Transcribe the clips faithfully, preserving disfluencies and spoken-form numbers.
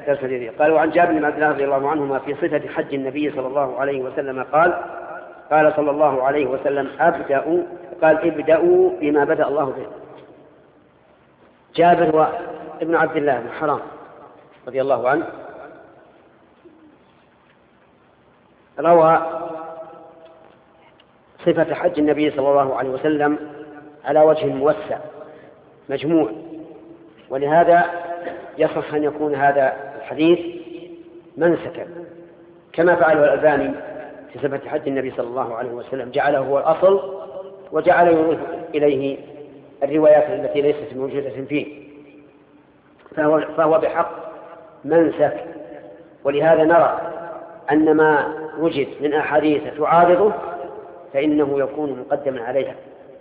درس الجديد. قال: وعن جابر بن عبد الله رضي الله عنهما في صفة حج النبي صلى الله عليه وسلم قال: قال صلى الله عليه وسلم: أبدأ قال ابدأوا بما بدأ الله به. جابر هو ابن عبد الله بن حرام رضي الله عنه، روى صفة حج النبي صلى الله عليه وسلم على وجه موسع مجموع، ولهذا يصح أن يكون هذا الحديث منسكا كما فعله الألباني في صفة حج النبي صلى الله عليه وسلم، جعله هو الأصل وجعل يضيف إليه الروايات التي ليست موجودة فيه، فهو, فهو بحق منسك. ولهذا نرى أن ما وجد من أحاديث تعارضه فإنه يكون مقدما عليها،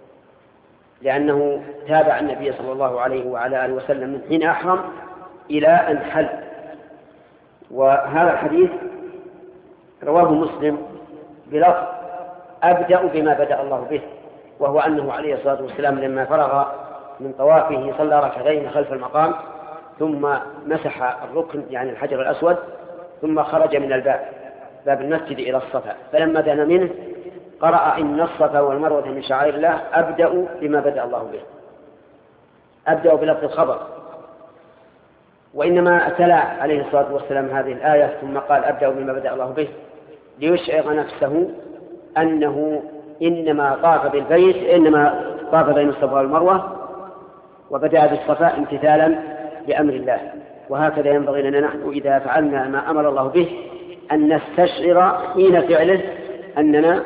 لأنه تابع النبي صلى الله عليه وعلى آله وسلم من حين أحرم إلى أن حل. وهذا الحديث رواه مسلم بلفظ: أبدأ بما بدأ الله به، وهو أنه عليه الصلاة والسلام لما فرغ من طوافه صلى ركعتين خلف المقام، ثم مسح الركن يعني الحجر الأسود، ثم خرج من الباب باب المسجد إلى الصفا، فلما دنا منه قرأ: إن الصفا والمروة من شعائر الله أبدأ بما بدأ الله به. أبدأ بلفظ الخبر، وإنما أتلى عليه الصلاة والسلام هذه الآية ثم قال: أبدأ بما بدأ الله به، ليشعر نفسه أنه إنما طاف بالبيت إنما طاف بين الصفا والمروة وبدأ بالصفا امتثالا لأمر الله. وهكذا ينبغي لنا نحن إذا فعلنا ما أمر الله به أن نستشعر حين فعله أننا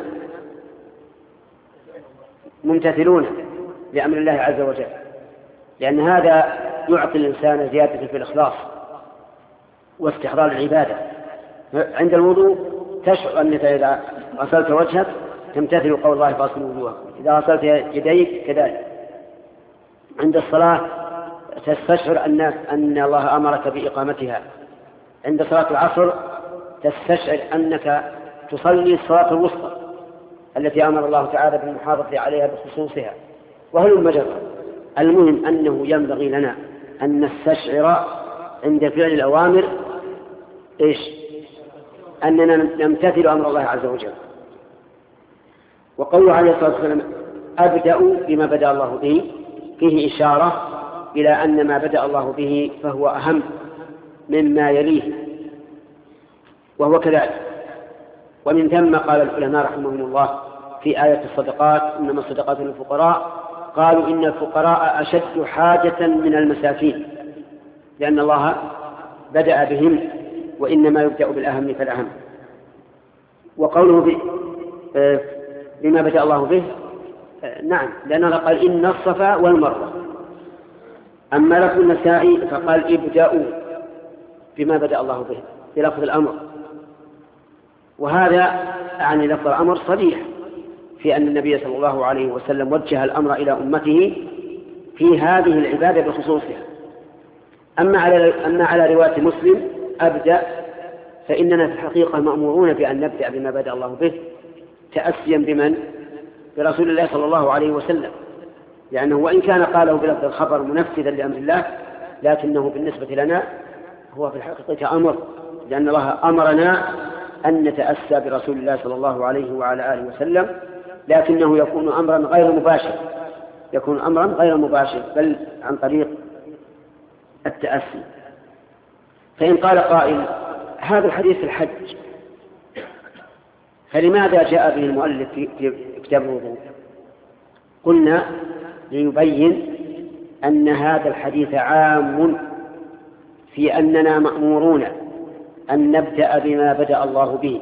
ممتثلون لأمر الله عز وجل، لأن هذا يعطي الإنسان زيادة في الإخلاص واستحضار العبادة. عند الوضوء تشعر أنك إذا غسلت وجهك تمتثل قول الله: فاغسلوا وجوهكم. إذا غسلت يديك كذلك. عند الصلاة تستشعر أن أن الله أمرك بإقامتها. عند صلاة العصر تستشعر أنك تصلي الصلاة الوسطى التي أمر الله تعالى بالمحافظة عليها بخصوصها، وهل مجرد. المهم أنه ينبغي لنا أن نستشعر عند فعل الأوامر إيش؟ أننا نمتثل أمر الله عز وجل. وقوله عليه الصلاة والسلام: أبدأ بما بدأ الله به، فيه إشارة إلى أن ما بدأ الله به فهو أهم مما يليه، وهو كذلك. ومن ثم قال العلماء رحمهم الله في آية الصدقات: إنما الصدقات للفقراء، قالوا إن الفقراء أشد حاجة من المساكين، لأن الله بدأ بهم، وإنما يبدأ بالأهم فالأهم. وقوله بما بدأ الله به، نعم، لأنه قال: إن الصفا والمروة. أما لفظ النسائي فقال: ابدأوا بما بدأ الله به بلفظ الأمر، وهذا يعني لفظ الأمر صريح في أن النبي صلى الله عليه وسلم وجه الأمر إلى أمته في هذه العبادة بخصوصها. أما على أما على رواية مسلم: أبدأ، فإننا في الحقيقة مأمورون بأن نبدأ بما بدأ الله به تأسيا بمن؟ برسول الله صلى الله عليه وسلم، لأنه وإن كان قاله بلفظ الخبر منفذا لأمر الله، لكنه بالنسبة لنا هو في الحقيقة أمر، لأن الله أمرنا أن نتأسى برسول الله صلى الله عليه وعلى آله وسلم، لكنه يكون أمرا غير مباشر، يكون أمرا غير مباشر بل عن طريق التأسي. فإن قال قائل: هذا الحديث في الحج، فلماذا جاء به المؤلف في كتاب الوضوء؟ قلنا: ليبين أن هذا الحديث عام في أننا مأمورون أن نبدأ بما بدأ الله به.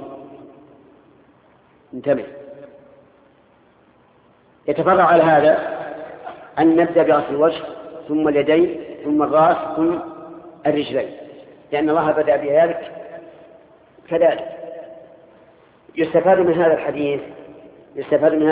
انتبه، يتفرع على هذا أن نبدأ بغسل الوجه ثم اليدين ثم الرأس ثم الرجلين، لأن الله بدأ بذلك كذلك. يستفاد من هذا الحديث يستفاد من